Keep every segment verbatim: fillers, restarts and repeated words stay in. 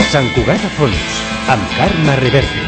Sant Cugat a fons, amb Carme Reverte.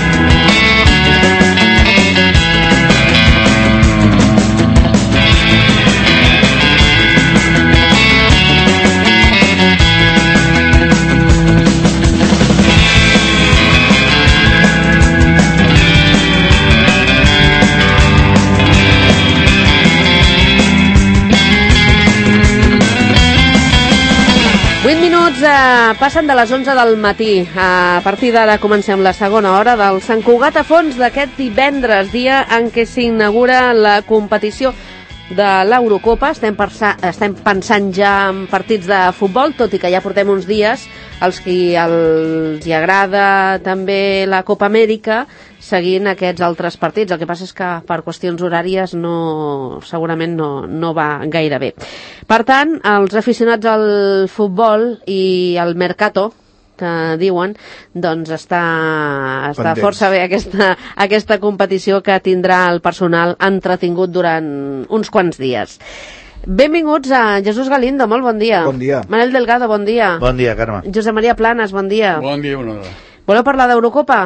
Passen de les onze del matí. A partir d'ara comencem la segona hora del Sant Cugat a fons d'aquest divendres, dia en què s'inaugura la competició de l'Eurocopa. Estem, estem pensant ja en partits de futbol, tot i que ja portem uns dies als qui els hi agrada també la Copa Amèrica seguint aquests altres partits. El que passa és que per qüestions horàries no, segurament no, no va gaire bé. Per tant, els aficionats al futbol i al mercato, que diuen, doncs està, està força bé aquesta, aquesta competició que tindrà el personal entretingut durant uns quants dies. Benvinguts a Jesús Galindo, molt bon dia. Bon dia. Manel Delgado, bon dia. Bon dia, Carme. Josep Maria Planes, bon dia. Bon dia, bona hora. Voleu parlar d'Eurocopa?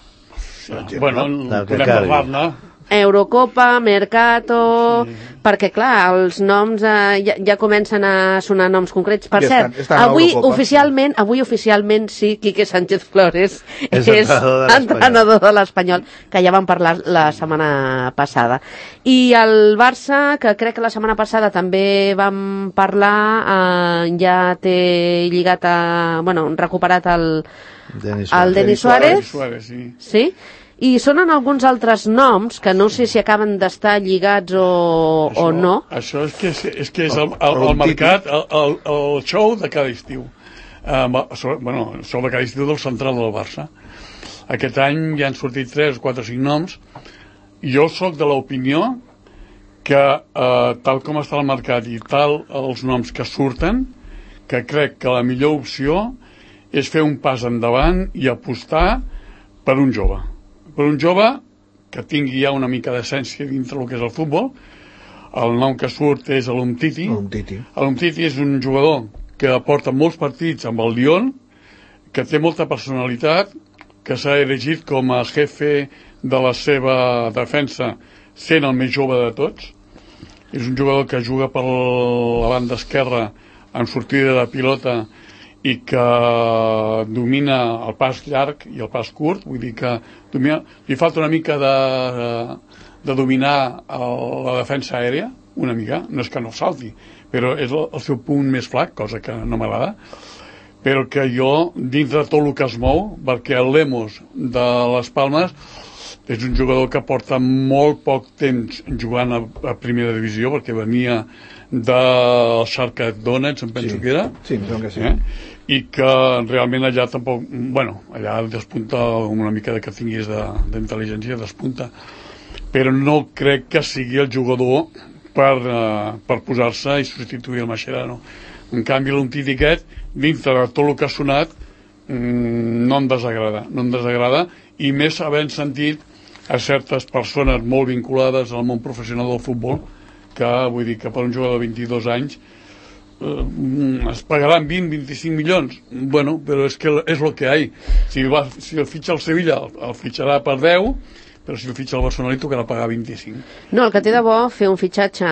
Sí. Bueno, podem parlar-ne. Eurocopa, Mercato... Sí. Perquè, clar, els noms eh, ja, ja comencen a sonar noms concrets. Per ja cert, estan, estan avui, oficialment, sí. avui oficialment sí, Quique Sánchez Flores és, és entrenador de l'Espanyol, que ja vam parlar la setmana passada. I el Barça, que crec que la setmana passada també vam parlar, eh, ja té lligat a... Bueno, recuperat el Denis Suárez. El Denis Suárez. Suárez, sí. Sí? I sonen alguns altres noms que no sé si acaben d'estar lligats o, això, o no. Això és que és, és, que és el, el, el mercat, el, el, el show de cada estiu. Uh, bueno, el show de cada estiu del central del Barça. Aquest any ja han sortit tres, quatre, cinc noms. Jo sóc de l'opinió que uh, tal com està el mercat i tal els noms que surten, que crec que la millor opció és fer un pas endavant i apostar per un jove. Per un jove que tingui ja una mica d'essència dintre del que és el futbol. El nom que surt és l'Umtiti. L'Umtiti és un jugador que porta molts partits amb el Lyon, que té molta personalitat, que s'ha elegit com a jefe de la seva defensa, sent el més jove de tots. És un jugador que juga per la banda esquerra en sortida de pilota i que domina el pas llarg i el pas curt, vull dir que domina, li falta una mica de, de dominar el, la defensa aèria, una mica, no és que no salti, però és el, el seu punt més flac, cosa que no m'agrada, però que jo, dintre de tot el que es mou, perquè el Lemos de les Palmes és un jugador que porta molt poc temps jugant a, a primera divisió, perquè venia del Shakhtar Donetsk, em penso sí. que era. Sí, em sembla que sí. Eh? I que realment allà tampoc, bueno, allà despunta una mica de que tinguis d'intel·ligència, despunta, però no crec que sigui el jugador per, uh, per posar-se i substituir el Mascherano. En canvi, l'Umtiti aquest, dintre de tot el que ha sonat, mm, no em desagrada, no em desagrada, i més havent sentit a certes persones molt vinculades al món professional del futbol, que vull dir que per un jugador de vint-i-dos anys Uh, es pagaran vint, vint-i-cinc milions. Bueno, però és que és el que hi ha. Si, va, si el fitxa el Sevilla el, el fitxarà per deu, però si el fitxa el Barcelona li tocarà pagar vint-i-cinc. No, el que té de bo fer un fitxatge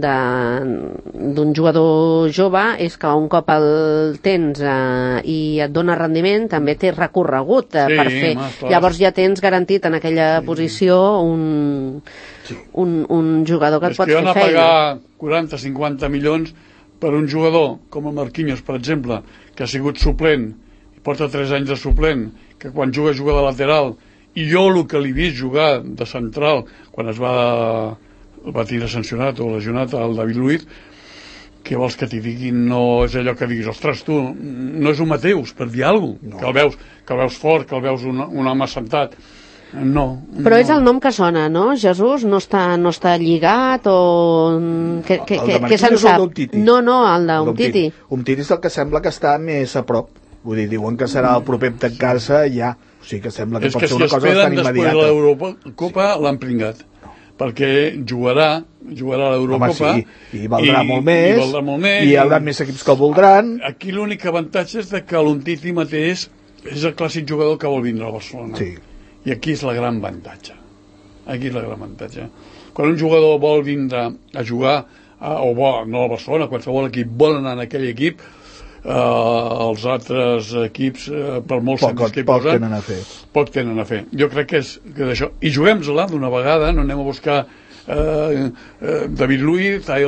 d'un jugador jove és que un cop el tens eh, i et dona rendiment, també té recorregut eh, sí, per fer. Mas, llavors ja tens garantit en aquella sí. posició un, sí. un, un jugador que és et pot que fer feina. És que van a pagar quaranta a cinquanta milions per un jugador com el Marquinhos, per exemple, que ha sigut suplent, i porta tres anys de suplent, que quan juga, juga de lateral, i jo el que l'he vist jugar de central, quan es va, va tenir sancionat o lesionat al David Luiz, què vols que t'hi diguin? No és allò que diguis, ostres, tu, no és un Mateus, per dir alguna cosa, no. que, el veus, que el veus fort, que el veus un, un home assentat. No. Però no. és el nom que sona, no? Jesús no està, no està lligat o... Que, que, el de que se'n sap? Umtiti. No, no, el d'Umtiti. Umtiti és el que sembla que està més a prop. Vull dir, diuen que serà el proper a tancar-se ja. O sigui que sembla que és pot que ser si una cosa bastant immediata. És que si esperen després de l'Eurocopa l'han pringat. Perquè jugarà, jugarà a l'Eurocopa. Home, sí, i valdrà, i, molt, més, i valdrà molt més. I hi haurà més equips que el voldran. Aquí l'únic avantatge és que l'Umtiti mateix és el clàssic jugador que vol vindre a Barcelona. Sí. I aquí és la gran avantatge. Aquí és la gran avantatge. Quan un jugador vol vindre a jugar, a, o vol, no a Barcelona, qualsevol equip vol anar en aquell equip, eh, els altres equips, eh, per molts Poc, centres que hi poc posen, tenen a fer. poc tenen a fer. Jo crec que és, que és això. I juguem-la d'una vegada, no anem a buscar eh, eh, David Luiz eh,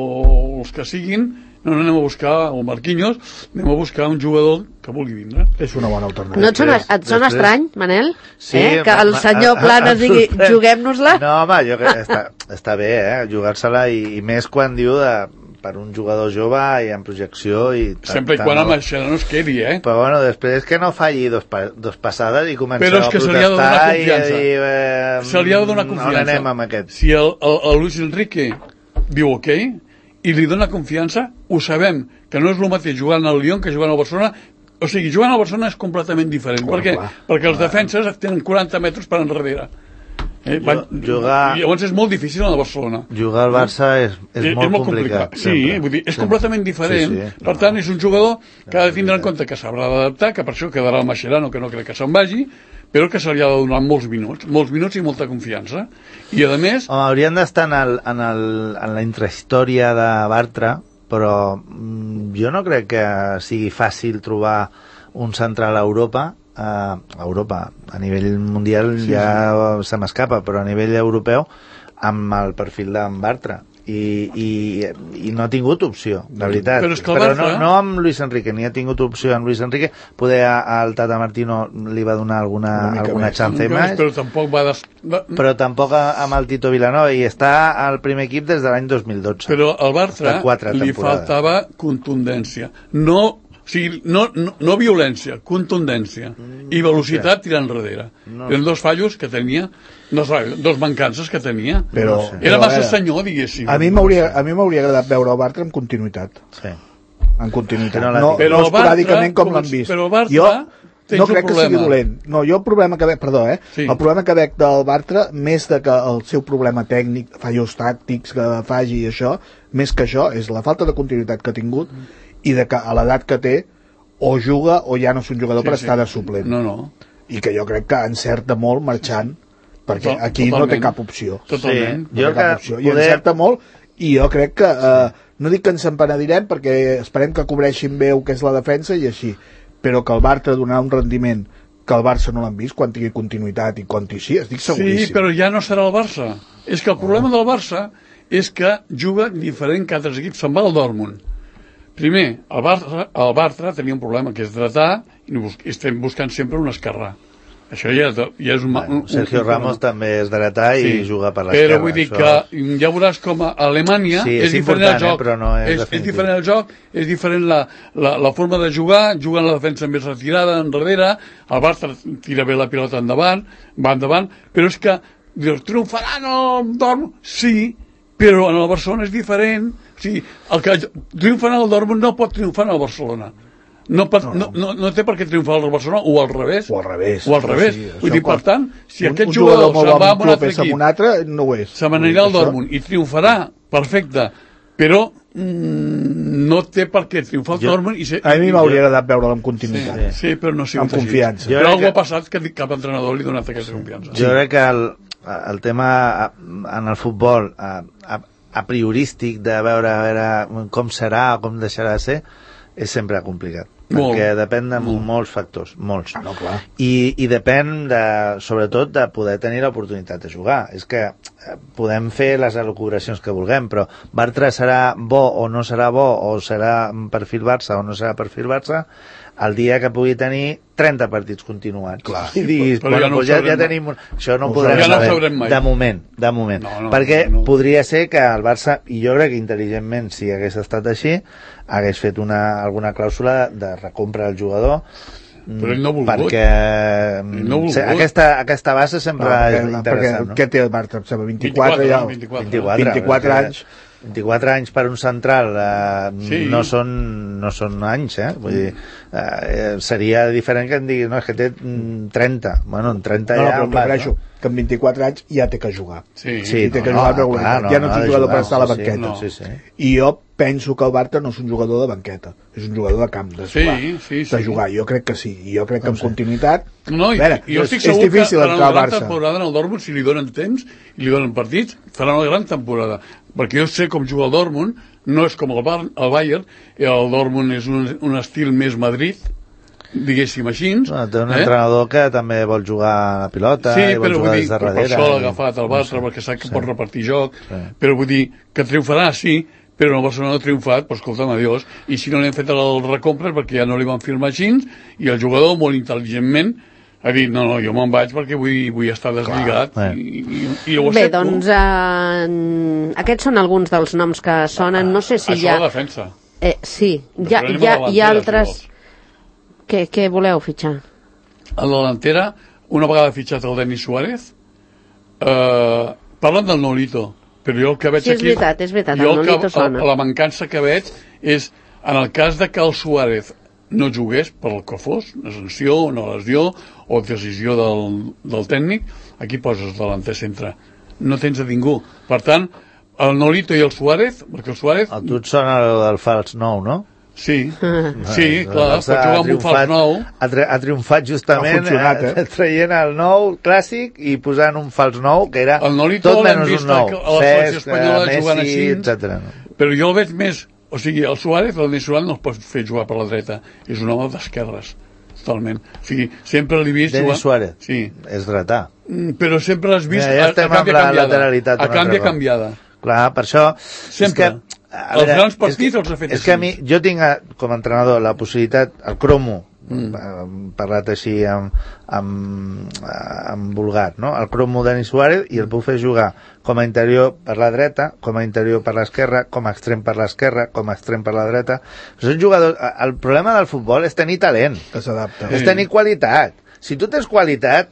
o els que siguin, no, no anem a buscar el Marquinhos, anem a buscar un jugador que vulgui vindre. És una bona alternativa. No et sona, et sona després- estrany, Manel? Sí, eh? Que el ma- senyor a- a- Planes em digui, sorprèn. juguem-nos-la? No, home, jo crec que està, està bé, eh, jugar-se-la, i, i més quan diu de, per un jugador jove i en projecció. I tant, Sempre i tant quan no. amb això no es quedi, eh? Però bueno, després que no falli dos, pa, dos passades i comencem Però és que a se li ha de donar protestar i a confiança. dir... Eh, Se li ha de donar no confiança. anem amb aquest. Si el, el, el Luis Enrique diu ok i li dona confiança, ho sabem, que no és el mateix jugant al Lyon que jugant al Barcelona. O sigui, jugant al Barcelona és completament diferent. Clar, Per què? clar. Perquè els defenses tenen quaranta metres per enrere. Eh, van, jugar- I llavors és molt difícil al Barcelona. Jugar al Barça és, és, molt, complicat. Sí, sempre. vull dir, és Sempre. completament diferent. Sí, sí. Per tant, és un jugador que ha de tindre en compte que s'haurà d'adaptar, que per això quedarà el Mascherano, que no crec que se'n vagi, però que se li ha de donar molts minuts, molts minuts i molta confiança. I, a més, Home, haurien d'estar en, el, en, el, en la intrahistòria de Bartra, però mm, jo no crec que sigui fàcil trobar un central a Europa, eh, a Europa, a nivell mundial Sí, ja se m'escapa, però a nivell europeu, amb el perfil d'en Bartra. I, i, i no ha tingut opció, de veritat. Però és que el Però Bartra- no, no amb Luis Enrique, ni ha tingut opció amb Luis Enrique. Poder a- al Tata Martino li va donar alguna, Una mica alguna més. chance més, però tampoc va... Des... va- però tampoc a- amb el Tito Vilanova, i està al primer equip des de l'any dos mil dotze. Però al Bartra Està quatre li temporades. faltava contundència. No, o sigui, no, no, no violència, contundència. I velocitat tirant enrere. No Eren dos fallos que tenia, dos, dos mancances que tenia. Però, No sé. Era però, massa eh, senyor, diguéssim. A mi m'hauria a mi m'hauria agradat veure el Bartra amb continuïtat. Sí. En continuïtat. Que no la No, tinc. Però no el Bartra, esporàdicament com com- l'han vist. però el Bartra jo tens no un crec que sigui problema. dolent. No, jo el problema que veig, perdó, eh? Sí. El problema que veig del Bartra, més de que el seu problema tècnic, fallos tàctics que faci i això, més que això, és la falta de continuïtat que ha tingut i de que a l'edat que té o juga o ja no és un jugador Sí, per sí. estar de suplent. No, no. I que jo crec que encerta molt marxant, perquè Total- aquí no té totalment. cap opció. Totalment. Sí. No Jo té cap que opció. I poder- encerta molt, i jo crec que eh, no dic que ens empenedirem, perquè esperem que cobreixin bé el que és la defensa i així, però que el Bartra donarà un rendiment que el Barça no l'han vist quan tingui continuïtat i quan hi sí, estic seguríssim. Sí, però ja no serà el Barça. És que el problema del Barça és que juga diferent que altres equips. Se'n va al Dortmund. Primer, el Barça, el Bartra tenia un problema, que és dretar, i bus estem buscant sempre un esquerrà. Això ja, és- ja és un... Bueno, un Sergio un, Ramos també és dretà i Sí. juga per l'esquerra. Però vull dir això- que ja veuràs com a Alemanya Sí, és, és diferent el important, eh, joc. però no és és, és definitiu. diferent el joc, és diferent la, la, la forma de jugar, juguen la defensa més retirada, enrere, el Barça tira bé la pilota endavant, va endavant, però és que dius, triomfaran el Dortmund? Sí, però en el Barcelona és diferent. O sigui, el que triomfa en el Dortmund no pot triomfar en el Barcelona. No, pot, no, no, no té per què triomfar al Barcelona, o al revés. O al revés. O al revés. Sí, Vull això dir, per quan tant, si un, aquest un jugador molt se'n bo va amb a un altre club és amb equip, un altre, no ho és. se m'anirà al Això- Dortmund i triomfarà, perfecte, però mm, no té per què triomfar al Jo- Dortmund i ser... A mi i- m'hauria agradat veure'l amb Sí, continuïtat. sí, però no ha sigut Amb així. confiança. Jo Però crec algú que- ha passat que cap entrenador li ha donat aquesta confiança. Jo crec que el, el tema en el futbol a, a, a priorístic de veure, a veure com serà o com deixarà de ser és sempre complicat. Molt. Perquè depèn de Molt. molts factors, molts. Ah, no, clar. I, i depèn de, sobretot de poder tenir l'oportunitat de jugar. És que eh, podem fer les elucubracions que vulguem, però Bartra serà bo o no serà bo, o serà perfil Barça o no serà perfil Barça, el dia que pugui tenir trenta partits continuats. Clar. I diguis, Però bueno, ja no ho doncs ja, sabrem ja mai. tenim... Un... Això no No ho ho podrem sabrem. Ja no ho saber. sabrem mai. De moment, de moment. No, no, Perquè no. podria ser que el Barça, i jo crec que intel·ligentment, si hagués estat així, hagués fet una, alguna clàusula de recompra del jugador. Però ell no ha volgut. Perquè Ell no ha volgut. se- aquesta, aquesta base sempre Clar, és perquè, perquè interessant, no? què té el Bartra? Em sembla, vint-i-quatre, ja... vint-i-quatre. vint-i-quatre, vint-i-quatre perquè anys. vint-i-quatre anys per un central eh, Sí. no, són, no són anys, eh? Vull dir, eh, seria diferent que em digui, no, és que té mm, trenta. Bueno, en trenta No, no, ja... però en em vas, refereixo que amb vint-i-quatre anys ja té que jugar. Sí, Sí, I té que no, jugar no, regularitat. clar, Ja no ha és un de jugador per jugar, estar a la sí, sí, banqueta. no. Sí, sí. I jo penso que el Bartra no és un jugador de banqueta, és un jugador de camp, de jugar, sí, sí, de sí. jugar. Jo crec que sí, i jo crec que amb continuïtat... No, i, veure, jo estic és, segur és difícil que faran entrar una al gran Barça. temporada en el Dortmund, si li donen temps i li donen partits, faran una gran temporada. Perquè jo sé com juga el Dortmund, no és com el, Bar, el Bayern, i el Dortmund és un, un estil més Madrid, diguéssim així. Bueno, té un eh? entrenador que també vol jugar a la pilota, sí, i vol però jugar vull des dir, de per darrere. això l'ha i... agafat el Barça, no sé. perquè sap que sí. pot repartir joc, sí. però vull dir que triomfarà, sí, però el Barcelona no ha triomfat, però escolta'm, adiós, i si no li han fet el recompre perquè ja no li van firmar així, i el jugador molt intel·ligentment ha dit, no, no, jo me'n vaig perquè vull, vull estar deslligat. Clar, i, i, i ho Bé, accepto. doncs eh, aquests són alguns dels noms que sonen, no sé si Això hi ha... la defensa. Eh, sí, hi ha, Després anem hi ha, a la hi ha davantera, altres... si Què, què voleu fitxar? A la delantera, una vegada fitxat el Denis Suárez, eh, parlen del Nolito, però jo el que veig Sí, és aquí... veritat, és veritat, jo el que, Nolito sona. La mancança que veig és, en el cas de que el Suárez no jugués, per el que fos, una sanció, una lesió, o decisió del, del tècnic, aquí poses delanter centre. No tens a ningú. Per tant, el Nolito i el Suárez, perquè el Suárez... A tu et sona el del fals nou, no? Sí, sí, clar, Barça pot jugar ha amb un fals nou. Ha, tri ha triomfat justament Ha funcionat, eh? eh, traient el nou clàssic i posant un fals nou, que era El Nolito tot l'hem menys vist un nou. a la selecció espanyola Messi, jugant així, etcètera. però jo el veig més... O sigui, el Suárez, el Denis Suárez no es pot fer jugar per la dreta. És un home d'esquerres, totalment. O sigui, sempre l'he vist Denis jugar... Suárez? Sí. És dretà. Mm, Però sempre l'has vist Mira, ja a, estem a canvi amb la canviada. lateralitat A un canvi altre cop. canviada. Clar, per això... Sempre. És que, a Els veure, grans partits és que, els ha fet És així. que a mi, jo tinc a, com a entrenador la possibilitat, el cromo, mm. parlat així amb, amb, amb vulgar, no? El cromo Denis Suárez, i el puc fer jugar com a interior per la dreta, com a interior per l'esquerra, com a extrem per l'esquerra, com a extrem per la dreta. Són jugadors... El problema del futbol és tenir talent. Que s'adapta. És tenir qualitat. Si tu tens qualitat...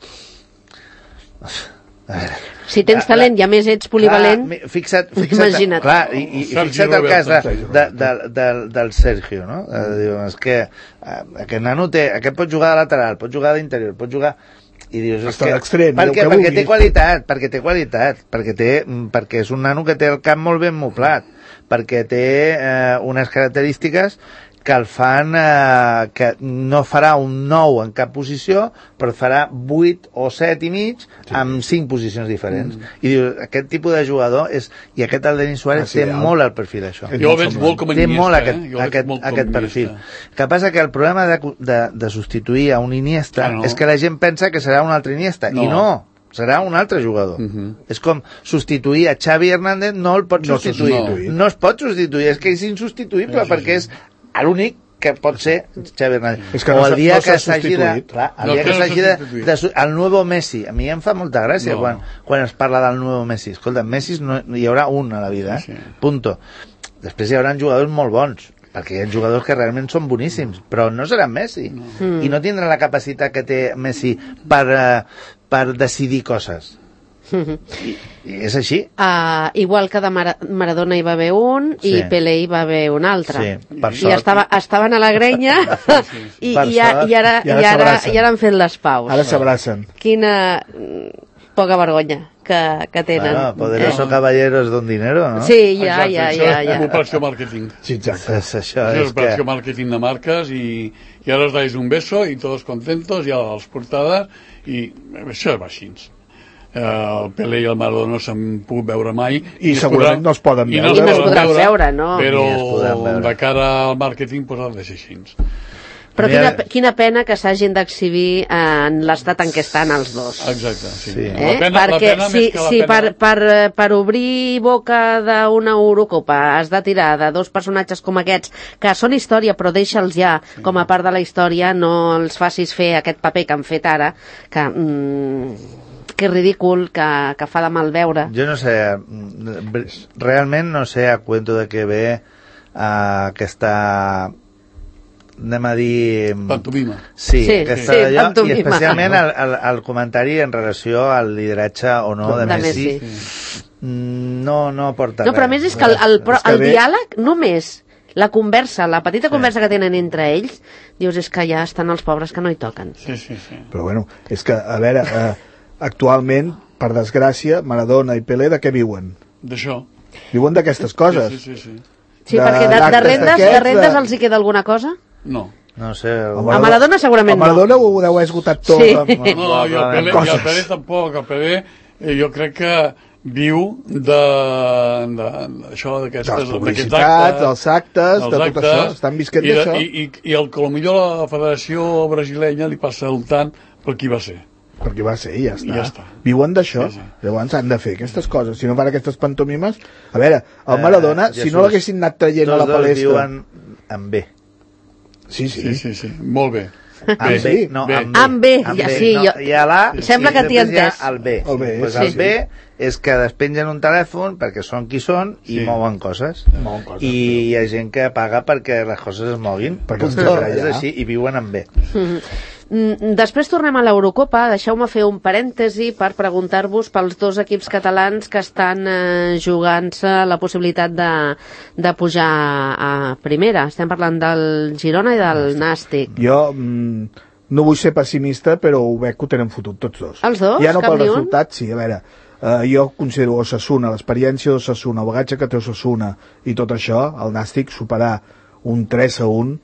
A veure, Si tens talent i a més ets polivalent, clar, fixa't, fixa't, imagina't. clar, i, i Sergio fixa't el cas de, Roberto. de, de, de, del Sergio, no? Eh, diu, és que eh, aquest nano té, aquest pot jugar de lateral, pot jugar d'interior, pot jugar... I dius, és Està que, d'extrem, perquè, el que perquè vulgui. té qualitat, perquè té qualitat, perquè, té, perquè és un nano que té el camp molt ben moblat, perquè té eh, unes característiques que el fan eh, que no farà un nou en cap posició, però farà vuit o set i mig sí. amb cinc posicions diferents. Mm. I dius, aquest tipus de jugador és, i aquest el Denis Suárez ah, sí, té el... molt el perfil això. Jo el veig molt com a Té Iniesta, molt aquest, eh? Jo el veig aquest, molt com aquest perfil. Que passa que el problema de, de, de substituir a un Iniesta ah, no. és que la gent pensa que serà un altre Iniesta, no. i no. Serà un altre jugador. Uh Mhm. -huh. És com substituir a Xavi Hernández, no el pots No substituir. substituir. No es pot substituir, és que és insubstituïble, Sí, sí, perquè és l'únic que pot ser Xavi Hernández. És que o no el s'ha- dia no s'ha que s'hagi de... substituït. Clar, el No, dia que que no s'hagi s'ha de, substituït. de... su- El nuevo Messi. A mi em fa molta gràcia No. quan, quan es parla del nuevo Messi. Escolta, Messi no, hi haurà un a la vida, eh? Sí. Punto. Després hi haurà jugadors molt bons, perquè hi ha jugadors que realment són boníssims, però no seran Messi. No. Mm. I no tindran la capacitat que té Messi per, uh, per decidir coses. I, i és així. Uh, igual que de Mar Maradona hi va haver un Sí. i Pelé hi va haver un altre. Sí, per I sort. estava, estaven a la grenya i, Per i, a, sort. i, ara, I ara i, ara, s'abracen. i ara han fet les paus. Ara s'abracen. Quina mm, poca vergonya que, que tenen. Bueno, poderoso Eh? caballero es don dinero, no? Sí, ja, Exacte, ja, això ja, és ja. operació màrqueting. Sí, exacte. És, això Això és és operació que... màrqueting de marques i, i ara os dais un beso i todos contentos, ja les portades i això va així. Uh, el Pelé i el Maradona no s'han pogut veure mai I es segurament podran- no es poden i veure. I no es podran veure, no? però Ni es podran veure. de cara al màrqueting pues, ha de ser així. Però Mira- quina, quina pena que s'hagin d'exhibir en l'estat en què estan els dos. Exacte, sí. Sí. Eh? La pena, la Perquè pena si, més que la si pena... per, per, per obrir boca d'una Eurocopa has de tirar de dos personatges com aquests, que són història però deixa'ls ja sí. com a part de la història, no els facis fer aquest paper que han fet ara, que, mm, que és ridícul, que, que fa de mal veure. Jo no sé, realment no sé a cuento de què ve uh, aquesta... anem a dir... Pantomima. Sí, Sí, aquesta sí, d'allò, i pantomima. especialment el, el, el comentari en relació al lideratge o no de, De Messi, Messi. mm, no, no aporta No, però a més és que el, el, És que el ve- diàleg només, la conversa, la petita conversa que tenen entre ells, dius, és que ja estan els pobres que no hi toquen. Sí, sí, sí. Però bueno, és que, a veure, eh, actualment, per desgràcia, Maradona i Pelé de què viuen? D'això. Viuen d'aquestes coses. Sí, sí, sí. Sí, perquè de, de, rendes, de rendes els hi queda alguna cosa? No. No sé... A Maradona segurament no. A Maradona ho deu haver esgotat tot. Sí. Amb, amb, No, i el Pelé, i el Pelé tampoc. El Pelé, eh, jo crec que viu de, de, això d'aquestes... dels publicitats, dels actes, dels de tot actes, això. Estan visquent i de, d'això. I, i, I el que potser la Federació Brasilenya li passa el tant per qui va ser. Perquè va ser, i ja està. I ja està. Viuen d'això, Sí, sí. llavors han de fer aquestes coses. Si no fan aquestes pantomimes... A veure, el Maradona, Eh, si no l'haguessin anat traient a la palestra... Tots dos viuen amb bé. Sí, sí. Sí, sí, sí. Molt bé. Amb Sí, B, no, bé. amb B. Amb B, Amb ja B, sí, no, jo- hi ha l'A Sembla i que t'hi he després hi ha entès. el B. El B, pues sí, el sí. B és que despengen un telèfon perquè són qui són i Sí. mouen coses. Mouen coses, I hi ha gent que paga perquè les coses es moguin. Perquè els Punto. tenen allà. És així, i viuen amb B. Mm, Després tornem a l'Eurocopa. Deixeu-me fer un parèntesi per preguntar-vos pels dos equips catalans que estan eh, jugant-se la possibilitat de, de pujar a primera. Estem parlant del Girona i del Nàstic. Jo mm, no vull ser pessimista, però ho veig que ho tenen fotut tots dos. Els dos? Ja no Cap pel ni un? resultat, sí, a veure, eh, jo considero Osasuna, l'experiència d'Osasuna, el bagatge que té Osasuna i tot això, el Nàstic superar un tres a un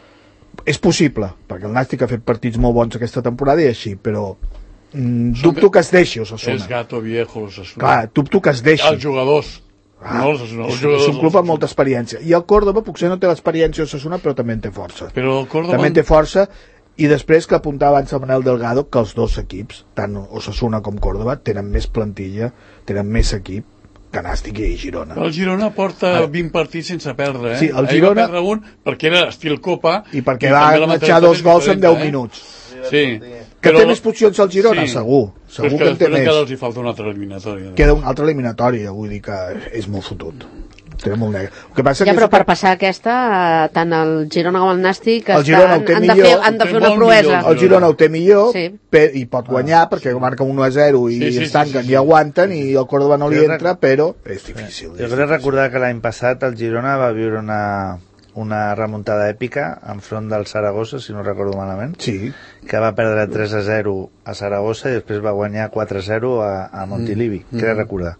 és possible, perquè el Nàstic ha fet partits molt bons aquesta temporada i així, però mm, dubto que es deixi Osasuna. És gato viejo, l'Osasuna. Clar, dubto que es deixi. Els jugadors. Ah, no, l'Osasuna, els és, jugadors. és un club amb molta experiència. I el Córdoba potser no té l'experiència Osasuna, però també en té força. Però el Córdoba... També en té força, i després que apuntava abans el Manel Delgado, que els dos equips, tant Osasuna com Córdoba, tenen més plantilla, tenen més equip que Nàstic i Girona. El Girona porta Ara. vint partits sense perdre, eh? Sí, el Ahir Girona- va perdre un perquè era estil Copa... I perquè i va també la marxar mentalitat dos és gols en diferent, deu eh? minuts. Sí. Que Però- té més posicions el Girona? Sí. Segur. Però Segur és que en té després encara més. els hi falta una altra eliminatòria. Queda una altra eliminatòria, vull dir que és molt fotut. Té molt negre. El que passa Ja, que però és per que passar aquesta, eh, tant el Girona com el Nàstic El Girona ho estan, té han, de millor, fer, han de ho té fer una molt proesa. millor. el Girona ho té millor, Sí. per, i pot guanyar, perquè marca un u a zero i Sí, sí, sí, es tanquen sí, sí. i aguanten, i el Córdoba no li Jo rec- entra, però és difícil. Jo crec recordar que l'any passat el Girona va viure una, una remuntada èpica enfront del Saragossa, si no recordo malament, Sí, que va perdre tres a zero a Saragossa i després va guanyar quatre a zero a, a Montilivi, mm. crec recordar.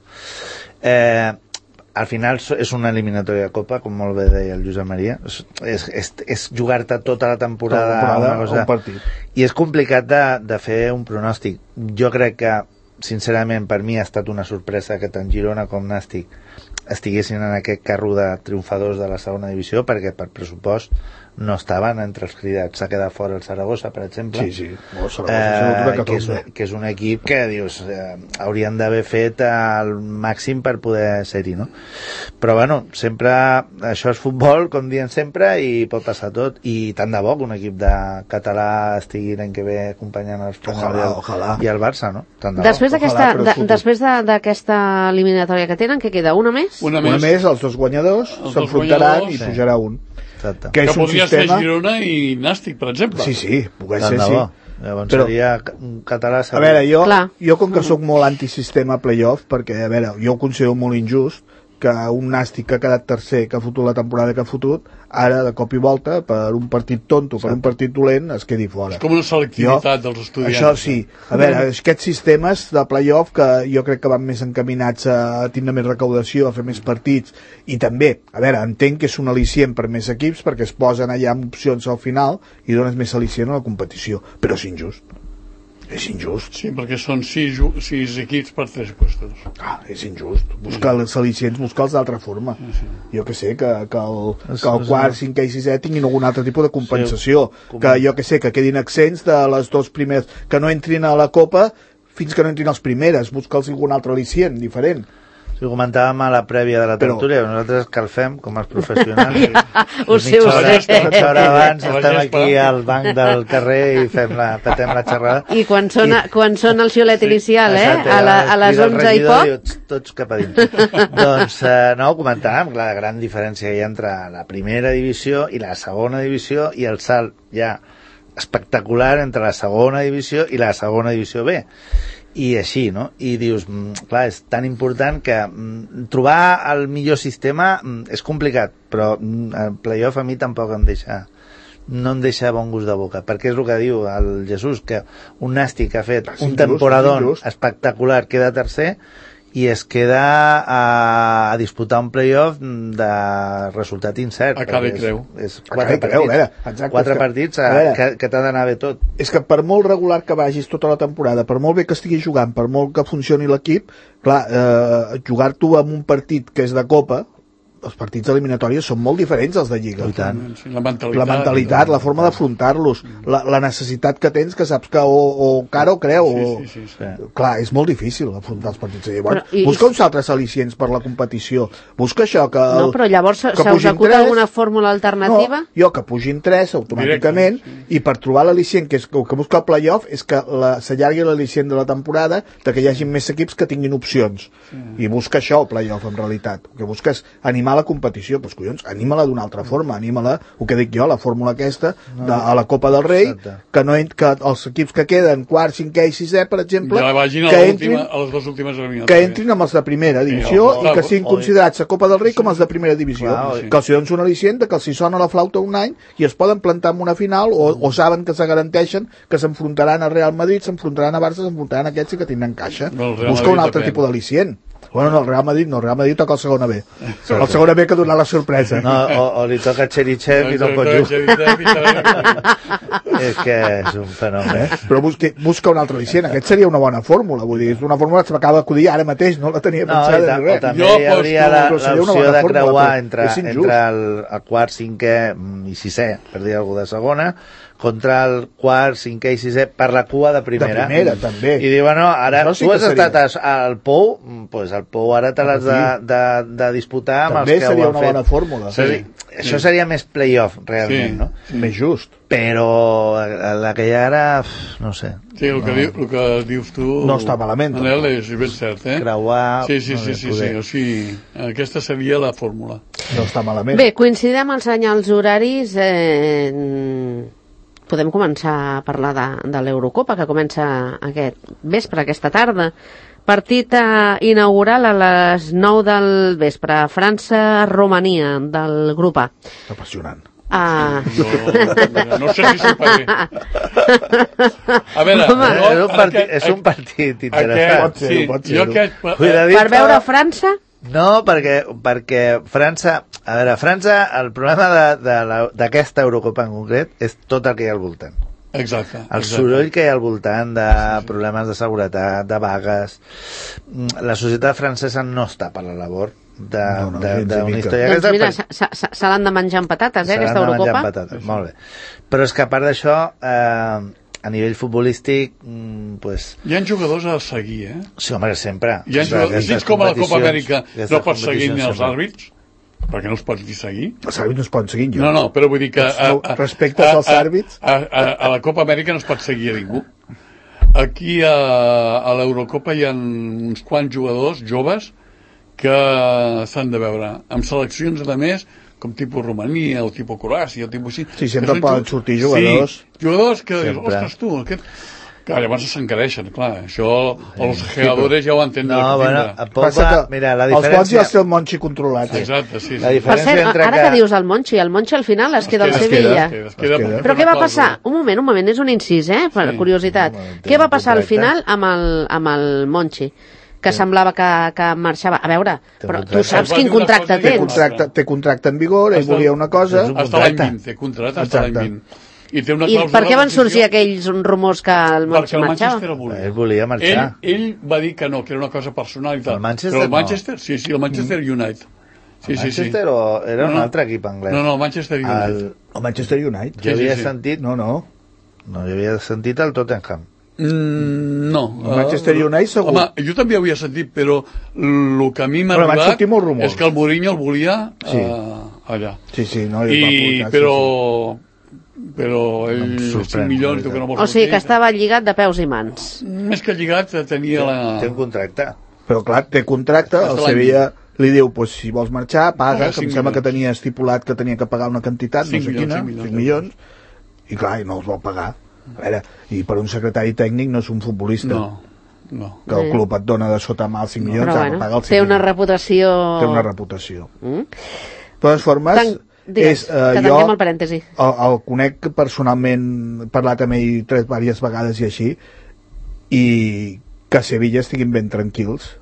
Eh, al final so- és una eliminatòria de Copa, com molt bé deia el Josep Maria. És, és, és, és jugar-te tota la temporada, Tota la temporada una cosa... un partit. I és complicat de, de fer un pronòstic. Jo crec que, sincerament, per mi ha estat una sorpresa que tant Girona com Nàstic estiguessin en aquest carro de triomfadors de la segona divisió, perquè per pressupost no estaven entre els cridats. S'ha quedat fora el Saragossa, per exemple. sí, sí. Oh, Saragossa, Eh, que, és, que és un equip que dius eh, haurien d'haver fet el màxim per poder ser-hi, no? Però bueno, sempre això és futbol, com diem sempre, i pot passar tot, i tant de bo que un equip de català estigui l'any que ve acompanyant l'Espanyol Ojalà, i, el, ojalà. i el Barça, no? Tant de bo. Després d'aquesta Ojalà, però de, fotut. després de- d'aquesta eliminatòria que tenen, què queda? Una més? Una Una més, més, els dos guanyadors Els dos s'enfrontaran guanyadors, i sí. pujarà un. Exacte. Que que és un podria sistema... ser Girona i Nàstic, per exemple. Sí, sí, pogués Tant ser, de sí. bo. Llavors Però- seria un català A segur. veure, jo, Clar. jo com que sóc molt antisistema playoff, perquè, a veure, jo ho considero molt injust que un Nàstic que ha quedat tercer, que ha fotut la temporada que ha fotut, ara, de cop i volta, per un partit tonto, per un partit dolent, es quedi fora. És com una selectivitat dels estudiants. Això sí. A veure, aquests sistemes de playoff que jo crec que van més encaminats a tindre més recaudació, a fer més partits, i també, a veure, entenc que és un al·licient per més equips, perquè es posen allà amb opcions al final i dones més al·licient a la competició. Però és injust. És injust. Sí, perquè són sis, ju- sis equips per tres puestos. Ah, és injust. Buscar els al·licients, buscar-los d'altra forma. Jo que sé, que, que el, que el quart, cinquè i sisè tinguin algun altre tipus de compensació. Que jo que sé, que quedin accents de les dos primers, que no entrin a la Copa fins que no entrin els primeres. Buscar-los algun altre al·licient diferent. Si ho comentàvem a la prèvia de la Però- tertúlia, nosaltres escalfem com els professionals. i- Ho sé, ho mitja hora- sé. mitja hora abans A la estem gespa. aquí al banc del carrer i fem la, petem la xerrada. I quan sona, quan sona el xiulet inicial, eh? Exacte, A, la, a les crida el onze i regidor poc. diu, "Txt, tots cap a dins. Doncs eh, no, comentàvem la gran diferència que hi ha entre la primera divisió i la segona divisió i el salt ja espectacular entre la segona divisió i la segona divisió B. I així, no? I dius, mm, clar, és tan important que mm, trobar el millor sistema mm, és complicat, però mm, el playoff a mi tampoc em deixa no em deixa bon gust de boca, perquè és el que diu el Jesús, que un Nàstic que ha fet És un injust, temporadón és injust. espectacular, queda tercer, i es queda a, a disputar un playoff de resultat incert. A cara i creu. És, és A quatre cara i creu, partits, a veure, exacte, quatre és que- partits a, a veure. que, que t'ha d'anar bé tot. És que per molt regular que vagis tota la temporada, per molt bé que estiguis jugant, per molt que funcioni l'equip, clar, eh, jugar-t'ho amb un partit que és de Copa, els partits eliminatoris són molt diferents dels de Lliga. I tant. Sí, la mentalitat. La mentalitat, la forma d'afrontar-los, la, la necessitat que tens, que saps que o, o cara o creu, Sí, o... sí, sí, sí. Clar, és molt difícil afrontar els partits. Llavors, Però, i- busca uns altres al·licients per la competició. Busca això, que... El, No, però llavors se que us pugin acut tres. alguna fórmula alternativa? No, jo que pugin tres automàticament, Directe, i per trobar l'al·licient, que és el que busca el playoff, és que la- s'allargui l'al·licient de la temporada, de que hi hagi més equips que tinguin opcions. I busca això, el playoff, en realitat. El que busca és animar la competició. Doncs collons, anima-la d'una altra forma, anima-la, el que dic jo, la fórmula aquesta, de, a la Copa del Rei, Exacte. que, no, ent- que els equips que queden, quart, cinquè i sisè, per exemple, Ja vagin a, que l'última- entrin, a les dues últimes eliminatòries. que entrin amb els de primera divisió Sí, i que o- siguin o- considerats a Copa del Rei com els de primera divisió. Clar, sí. Que els donen un al·licient de que els hi sona la flauta un any i es poden plantar en una final o, o saben que se garanteixen que s'enfrontaran a Real Madrid, s'enfrontaran a Barça, s'enfrontaran a aquests i que tindran caixa. No, el Real Busca un Madrid altre depèn. tipus d'al·licient. Bueno, no, el Real Madrid no, el Real Madrid toca el segona B. El segona B que donar la sorpresa. No, o, o li toca Cherichev i no pot jugar. És que és un fenomen. Eh? Però busca, busca un altre al·licient. Aquest seria una bona fórmula. Vull dir, és una fórmula que m'acaba d'acudir ara mateix, no la tenia No, pensada i, ni ta o res. també Jo hi hauria aposto- la- però seria una l'opció bona de fórmula, creuar però entre, és injust. entre el, el quart, cinquè mm, i sisè, per dir alguna cosa de segona, contra el quart, cinquè i sisè per la cua de primera. De primera, també. I diu, bueno, ara Això sí tu que has seria. estat a- al Pou, mm, pues el Pou ara te l'has de, de, de disputar amb També els que seria ho han una fet. bona fórmula. És a dir, Sí. això seria més playoff, realment, Sí. no? Més just. Però la la que hi ha ara, uf, no sé, Sí, el que, diu, el que dius tu... No està malament, Manel, tampoc. és ben cert, eh? creuar... Sí, sí, no sí, sé, sí, sí, poder. o sigui, aquesta seria la fórmula. No està malament. Bé, coincidim els senyals horaris. Eh, podem començar a parlar de, de l'Eurocopa, que comença aquest vespre, aquesta tarda. Partit eh, inaugural a les nou del vespre. França-Romania, del grup A. Apassionant. Ah, No, no sé si s'ho pagué. A veure, Home. jo, és, un partit, aquest- és un partit aquest, interessant. Pot ser, sí, pot ser. jo aquest, Cuidadito. per veure França? No, perquè, perquè França... A veure, França, el problema de- de la- d'aquesta Eurocopa en concret és tot el que hi ha al voltant. exacte. El exacte. soroll que hi ha al voltant de problemes de seguretat, de vagues... Mm, La societat francesa no està per la labor de- No, no, de- gens d'una ni mica. història Doncs d'aquesta, mira, per- se- se se l'han de menjar amb patates, eh, se aquesta l'han de menjar Eurocopa. amb patates, molt bé. Però és que a part d'això, eh, a nivell futbolístic, mm, pues, Hi ha jugadors a seguir, eh? sí, home, sempre. Hi ha Sempre jugadors, aquestes així com a la Copa competicions- Amèrica aquestes no pots seguir ni competicions els sempre. àrbits, perquè no els pots ni seguir. Els àrbits no es poden seguir, jo. No, no, però vull dir que... No, respectes als àrbits? A, a, a la Copa Amèrica no es pot seguir a ningú. Aquí a, a l'Eurocopa hi ha uns quants jugadors joves que s'han de veure amb seleccions, a més, com tipus Romania o tipus Croàcia o tipus així. Sí, sempre que són poden ju- sortir jugadors. Sí, jugadors que dius, Sempre. ostres, tu, aquest... Clar, llavors s'encareixen, clar, això els geadores ja ho entenen. No, bueno, a poc Passa va, que mira, la els bons diferència... ja els té el Monchi controlat. Exacte, sí, La sí. Per diferència cert, entre ara que dius el Monchi, el Monchi al final es queda al Es queda, Sevilla. es queda, es queda, Es queda. Però què va Una passar? clàusula. Un moment, un moment, és un incís, eh? Per Sí. curiositat. Home, té Què va un passar al contracte. final amb el, amb el Monchi? Que semblava que, que marxava. A veure, Té però un tu contracte. saps Va quin dir una contracte cosa i Té tens. contra- contracte, té contracte en vigor, ell Hasta- volia una cosa... és un Hasta l'any contracte. vint, té contracte hasta l'any Exacte. vint. I té una I clàusula per què de van sorgir rescissió aquells rumors que el Monchi perquè el marxava? Manchester el volia. Ell volia Ell, marxar. ell va dir que no, que era una cosa personal i tal. El Manchester Però el no. Manchester, sí, sí, el Manchester United. Sí, sí, sí. Manchester o era un No, no. altre equip anglès? No, no, Manchester United. El... El Manchester United. Jo Sí, sí, havia sí. sentit... No, no. No, jo havia sentit el Tottenham. Mm, no. El Manchester Eh, United segur. Home, jo també ho havia sentit, però el que a mi m'ha Però van arribat sortir molts rumors. és que el Mourinho el volia Sí. eh, allà. Sí, sí, no, ell va I, publicar, sí, però... Però No em ell, sorprèn, cinc milions, la tu que no vols O sigui, que sortir. estava lligat de peus i mans. Més que lligat, eh, tenia la... Té un contracte. sí. Però clar, té contracte, Hasta el l'any Sevilla li diu, pues, si vols marxar, paga, Paga que em cinc sembla que milions. tenia estipulat que tenia que pagar una quantitat, no Cinc sé milions, quina, cinc milions cinc milions, i clar, i no els vol pagar. A veure, i per un secretari tècnic no és un futbolista, No, no. que el Sí. club et dona de sota mà els cinc milions, Però ha de bueno, pagar els té cinc una milions. reputació... Té una reputació. Mm? De totes formes, Tan... Digues, és, eh, que jo tanquem el parèntesi. el, el conec personalment, he parlat amb ell tres diverses vegades i així, i que a Sevilla estiguin ben tranquils,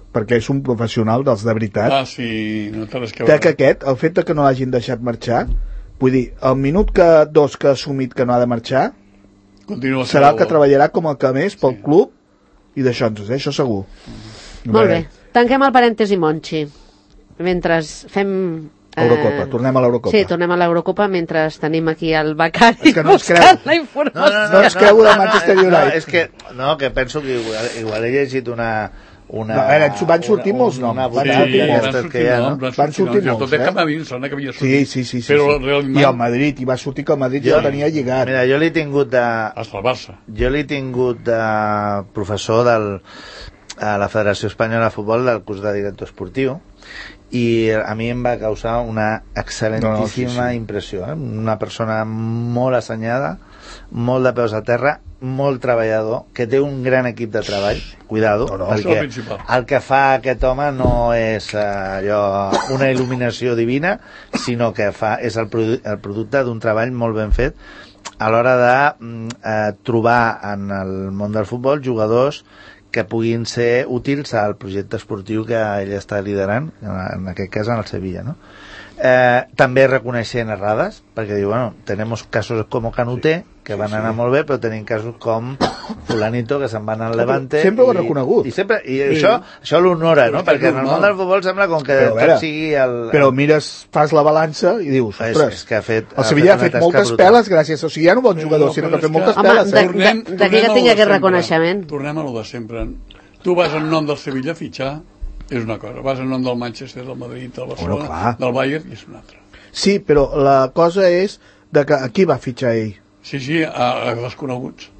perquè és un professional dels de veritat, Ah, sí, no te l'has que que, que aquest, el fet de que no l'hagin deixat marxar, vull dir, el minut que dos que ha assumit que no ha de marxar, Continua serà el que treballarà com el que més pel Sí. club i d'això, eh? Això segur. Molt bé. Tanquem el parèntesi Monchi. Mentre fem... eh, Eurocopa, tornem a l'Eurocopa. Sí, tornem a l'Eurocopa mentre tenim aquí el becari És que no es creu. buscant la informació. No es creu del Manchester no, United. No, és que, no, que penso que igual, igual he llegit una... una No, a veure, van sortir una- molts noms, Una van botiga sortir molts. d'aquestes que hi ha, no? Van sortir molts, Tot de eh? Camavín, sona que havia Sí, sortit. sí, sí. sí, Però sí. realment... I el Madrid, i va sortir que el Madrid ja Jo- el tenia lligat. Mira, jo l'he tingut de... Hasta el Barça. Jo l'he tingut de professor del, a la Federació Espanyola de Futbol del curs de director esportiu, i a mi em va causar una excel·lentíssima No, no, sí, sí. impressió, eh? Una persona molt assenyada, molt de peus a terra, molt treballador, que té un gran equip de treball, cuidado, No, no, això és perquè el principal. el que fa aquest home no és eh, allò, una il·luminació divina, sinó que fa, és el, produ el producte d'un treball molt ben fet a l'hora de mm, eh, trobar en el món del futbol jugadors que puguin ser útils al projecte esportiu que ell està liderant, en aquest cas en el Sevilla, no? Eh, també reconeixent errades, perquè diu, bueno, tenemos casos com Canute, que van anar molt bé, però tenim casos com Fulanito, que se'n van al Levante. Sempre ho ha i- reconegut. I, sempre, i això, això l'honora, no? Però Perquè en el normal. món del futbol sembla com que Però, a veure, tot sigui el... Però mires, fas la balança i dius, És- ostres, és que ha fet- el ha Sevilla ha fet fet, una tasca moltes brutal. peles gràcies, o sigui, ja no bons jugadors, sinó que ha fet moltes Home, peles. de- Eh? Tornem- de- de tornem què a lo tinc de aquest sempre. reconeixement? Tornem a lo de sempre. Tu vas en nom del Sevilla a fitxar, és una cosa. Vas en nom del Manchester, del Madrid, del Barcelona, Bueno, clar. del Bayern, i és una altra. Sí, però la cosa és de que aquí va fitxar ell. Sí, sí, a, a desconeguts.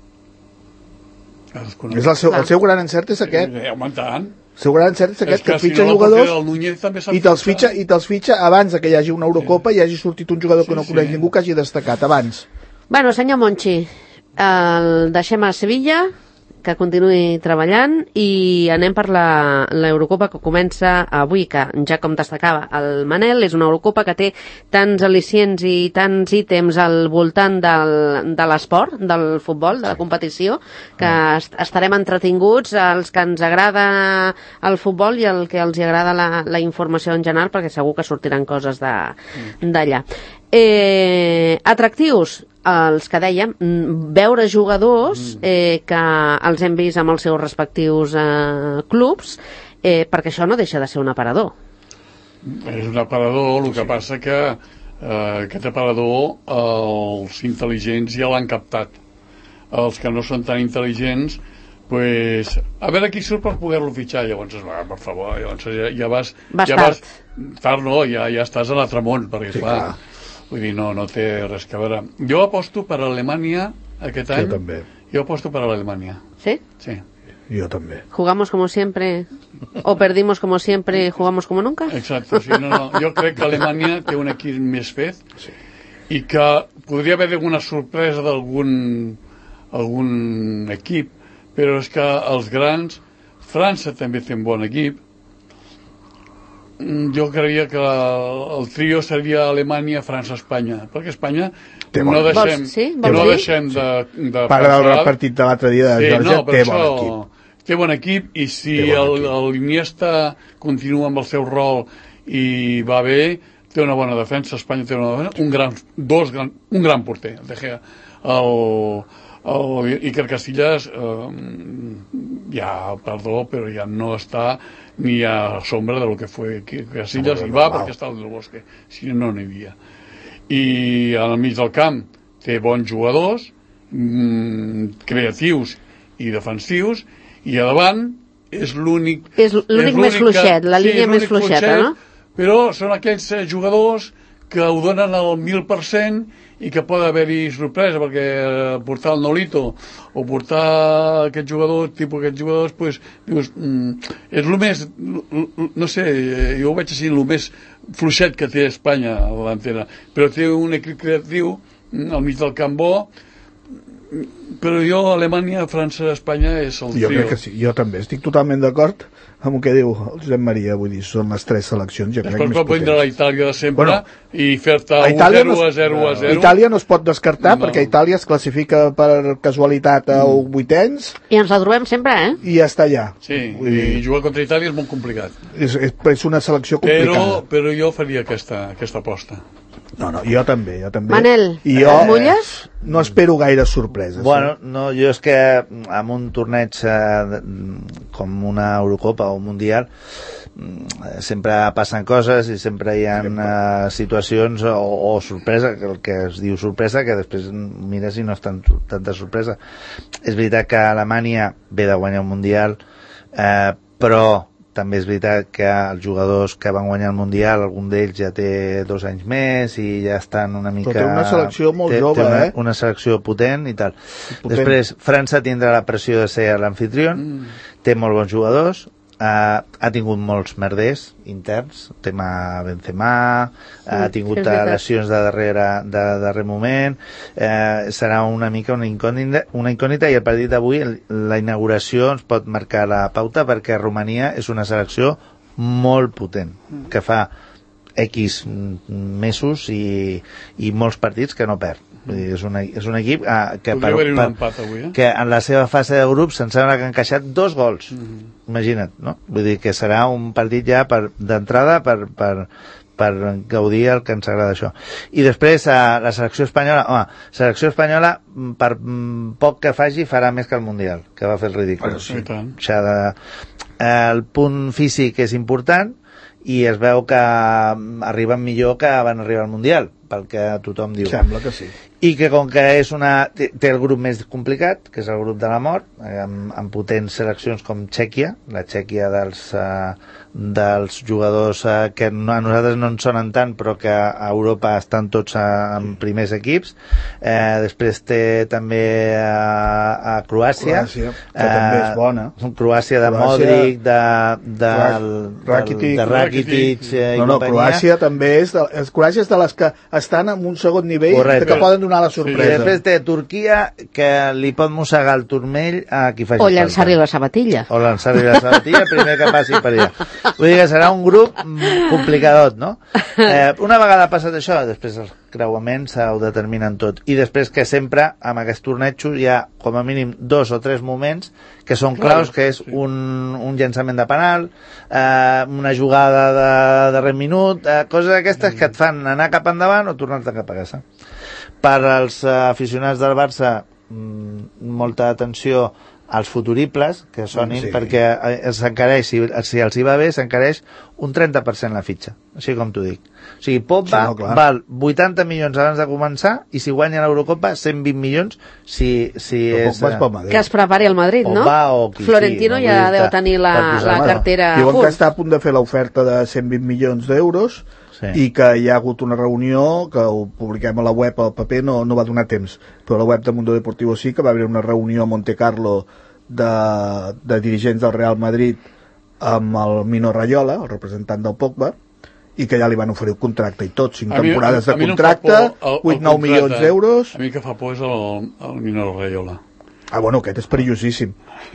A desconeguts. És el seu, Clar. el seu gran encert és aquest. Eh, home, tant. El seu gran encert és aquest, És que que si fitxa no, el porter jugadors del Núñez també s'ha i te'ls fitxat. fitxa, i te'ls fitxa abans de que hi hagi una Eurocopa i hagi sortit un jugador Sí, que no sí. coneix ningú que hagi destacat abans. Bueno, senyor Monchi, el deixem a Sevilla, que continuï treballant, i anem per la- l'Eurocopa que comença avui, que ja com destacava el Manel, és una Eurocopa que té tants al·licients i tants ítems al voltant del, de l'esport, del futbol, de la competició, que est estarem entretinguts, els que ens agrada el futbol i el que els hi agrada la, la informació en general, perquè segur que sortiran coses de- d'allà. Eh, atractius, els que dèiem, mm, veure jugadors eh, que els hem vist amb els seus respectius eh, clubs, eh, perquè això no deixa de ser un aparador. És un aparador, el que passa que eh, aquest aparador els intel·ligents ja l'han captat. Els que no són tan intel·ligents, pues, a veure qui surt per poder-lo fitxar. Llavors, va, per favor, llavors ja, ja vas... Vas ja tard. Vas, tard no, ja, ja estàs a l'altre món, perquè, Sí, clar, clar. vull dir, no, no té res que veure. Jo aposto per Alemanya aquest any. Jo també. Jo aposto per Alemanya, ¿Sí? sí. Jo també. Jugamos como siempre o perdimos como siempre, jugamos como nunca. Exacte, sí, no, no. Jo crec que Alemanya té un equip més fet sí. I que podria haver alguna sorpresa d'algun algun equip, però és que els grans, França també té un bon equip. Jo creia que el trio seria Alemanya, França, Espanya, perquè Espanya Té no bon equip. deixem, Vols- sí? Vols no dir? deixem de, de Per al pensar- partit de l'altre dia de Sí, Georgia, no, però té bon això, equip. té bon equip i si Té bon el, equip. el Iniesta continua amb el seu rol i va bé, té una bona defensa, Espanya té una bona defensa, un gran, dos gran, un gran porter, el De Gea, el, el Iker Casillas, eh, ja, perdó, però ja no està ni a sombra de lo que fue Iker Casillas, Home, i va normal. perquè està al del Bosque, si no, no hi havia. I al mig del camp té bons jugadors, mm, creatius i defensius, i a davant és l'únic... És l'únic més que- fluixet, la línia és més l'únic fluixeta, no? Però són aquells eh, jugadors que ho donen al mil per cent i que pot haver-hi sorpresa, perquè eh, portar el Nolito o portar aquest jugador, tipus aquests jugadors, pues, dius, mm, és el més, l- l- no sé, eh, jo ho veig així, el més fluixet que té Espanya a l'antena, però té un equip creatiu mm, al mig del camp bo, però jo, Alemanya, França, Espanya és el trio. Jo crec que sí, jo també estic totalment d'acord amb el que diu el Josep Maria, vull dir, són les tres seleccions, jo crec Després més pot vindre la Itàlia de sempre Bueno, i fer-te A un Itàlia zero no a es- zero a zero. Itàlia no es pot descartar No. perquè Itàlia es classifica per casualitat a Mm. vuitens I ens la trobem sempre, eh? i ja està allà. Sí, Vull dir, i jugar contra Itàlia és molt complicat. és, és, és una selecció Però, complicada. però jo faria aquesta, aquesta aposta. No, no, jo també, jo també. Manel, I jo et mulles? no espero gaire sorpreses. Bueno, no, jo és que amb un torneig eh, com una Eurocopa o un Mundial mm, sempre passen coses i sempre hi ha eh, situacions o, o sorpresa, que el que es diu sorpresa, que després mires i no és tant, tanta sorpresa. És veritat que Alemanya ve de guanyar un Mundial, eh, però també és veritat que els jugadors que van guanyar el Mundial, algun d'ells ja té dos anys més i ja estan una mica... té una selecció molt té, jove, té una, eh? una selecció potent i tal. Potent. Després, França tindrà la pressió de ser l'anfitrió, mm. té molt bons jugadors, Uh, ha tingut molts merders interns, tema Benzema, sí, ha tingut és veritat. lesions de darrere, de darrer moment, uh, serà una mica una incògnita, una incògnita i el partit d'avui, la inauguració ens pot marcar la pauta perquè Romania és una selecció molt potent, que fa X mesos i, i molts partits que no perd. Vull dir, és, una, és un equip eh, que, Podria haver-hi un empat avui, eh? que en la seva fase de grups se'n sembla que ha encaixat dos gols. Mhm. Imagina't, no? Vull dir que serà un partit ja per, d'entrada per, per, per gaudir el que ens agrada això. I després eh, la selecció espanyola, home, selecció espanyola per mm, poc que faci farà més que el Mundial, que va fer el ridícul. Bueno, sí, i tant. O sigui, de, eh, el punt físic és important i es veu que arriben millor que van arribar al Mundial, pel que tothom diu. Sembla que sí. I que com que és una, té, té el grup més complicat, que és el grup de la mort, amb, amb potents seleccions com Txèquia, la Txèquia dels, uh, dels jugadors uh, que no, a nosaltres no ens sonen tant, però que a Europa estan tots uh, en primers equips. Eh, després té també uh, a Croàcia, Croàcia, que també és bona. Croàcia de Croàcia, Modric, de, de, Rakitic, de Rakitic, eh, i no, no, companyia. Croàcia també és de, és, Croàcia és de les que estan en un segon nivell, Correcte. que poden donar la I sorpresa. després té Turquia, que li pot mossegar el turmell a qui faci O llançar-li falta. la sabatilla. O llançar-li la sabatilla, primer que passi per allà. Vull dir que serà un grup mm, complicadot, no? Eh, una vegada passat això, després els creuaments ho determinen tot. I després que sempre, amb aquests tornejos, hi ha com a mínim dos o tres moments que són claus, que és un, un llançament de penal, eh, una jugada de darrer minut, eh, coses aquestes que et fan anar cap endavant o tornar-te cap a casa. Per als uh, aficionats del Barça, mm, molta atenció als futuribles que sonin, Sí. perquè eh, s'encareix, si, si els hi va bé, s'encareix un trenta per cent la fitxa, així com t'ho dic. O sigui, Pogba Sí, no, clar. val vuitanta milions abans de començar i si guanya l'Eurocopa cent vint milions si, si Però és... Pogba és pel Madrid. Que es prepari el Madrid, no? Pogba o qui Florentino sigui, no? ja Vull dir deu que tenir la, per posar- la Bueno, cartera a diuen punt. que està a punt de fer l'oferta de cent vint milions d'euros, Sí. i que hi ha hagut una reunió que ho publiquem a la web, al paper no, no va donar temps, però a la web de Mundo Deportivo sí que va haver una reunió a Monte Carlo de, de dirigents del Real Madrid amb el Mino Raiola, el representant del Pogba, i que ja li van oferir el contracte i tot, cinc A mi- temporades a de mi no em fa contracte, por el- el vuit nou contracte. milions d'euros. A mi que fa por és el, el Mino Raiola. Ah, bueno, aquest és perillosíssim.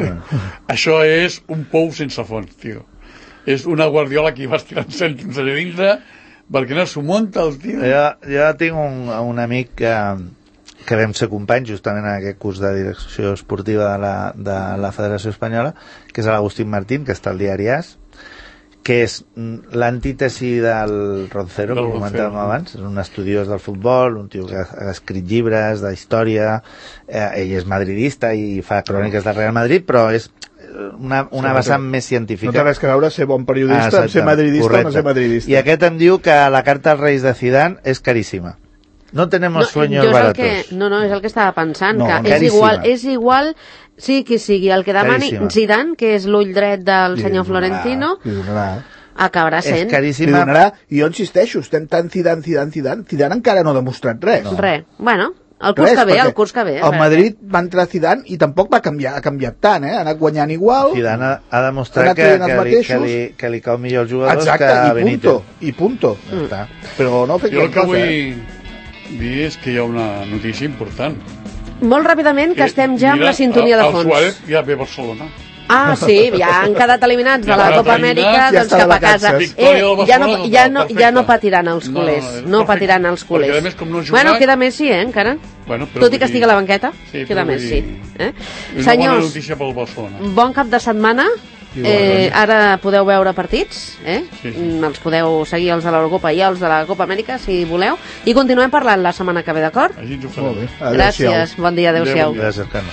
Això és un pou sense fons, tio. És una guardiola que hi vas tirant cèntims allà dintre perquè no s'ho munta el tio. Jo, jo tinc un, un amic que, que vam ser companys justament en aquest curs de direcció esportiva de la, de la Federació Espanyola, que és l'Agustín Martín, que està al diari AS, que és l'antítesi del Roncero, Del que comentàvem Roncero. abans. És un estudiós del futbol, un tio que ha, ha escrit llibres d'història, eh, ell és madridista i fa cròniques del Real Madrid, però és una, una Sí, vessant no té- més científica. No té res que veure ser bon periodista Ah, amb ser exacte, madridista correcte. o no ser madridista. I aquest em diu que la carta als Reis de Zidane és caríssima. No tenemos sueños jo és el baratos. que, no, no, és el que estava pensant, No, que és caríssima. igual, és igual, sí qui sigui, el que demani Caríssima. Zidane, que és l'ull dret del Li senyor donarà, Florentino, li donarà. acabarà És sent Li caríssima. donarà, i jo insisteixo, estem tan Zidane, Zidane, Zidane, Zidane encara no ha demostrat res. no. res. Bueno, el curs Res, que ve, perquè el curs que ve. El Madrid va entrar Zidane i tampoc va canviar, ha canviat tant, eh? Ha anat guanyant igual. Zidane ha, ha Ha demostrat anat que, traient els que, li, mateixos. que, li, que li cau millor els jugadors Exacte, que i Benítez. punto, i punto. Ja està. Però no ha fet Jo el gran que cosa, vull eh? dir és que hi ha una notícia important. Molt ràpidament, que estem ja amb la sintonia de El fons. Suárez ja ve a Barcelona. Ah, sí, ja han quedat eliminats de Ja la han Copa quedat Amèrica, eliminats, ja doncs està cap de a casa. vacances. Eh, Victòria del ja no, Barcelona, ja no, perfecte. ja no patiran els No, culers. no, No perfecte. patiran els culers. Perquè, a més, com no ha jugat- Bueno, queda Messi, eh, encara. Bueno, però Tot i vull que estigui a dir- la banqueta, Sí, queda però vull Messi. dir- Eh? Una bona Senyors, notícia pel Barcelona. bon cap de setmana. Eh, ara podeu veure partits, eh? Sí, sí. Mm, els podeu seguir els de l'Eurocopa i els de la Copa Amèrica, si voleu. I continuem parlant la setmana que ve, d'acord? Així ens ho farem. Molt bé. Adéu-siau. Gràcies, bon dia, adéu-siau. Adéu, bon dia. Gràcies, Carme.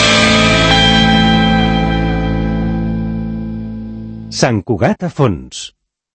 Sant Cugat a fons.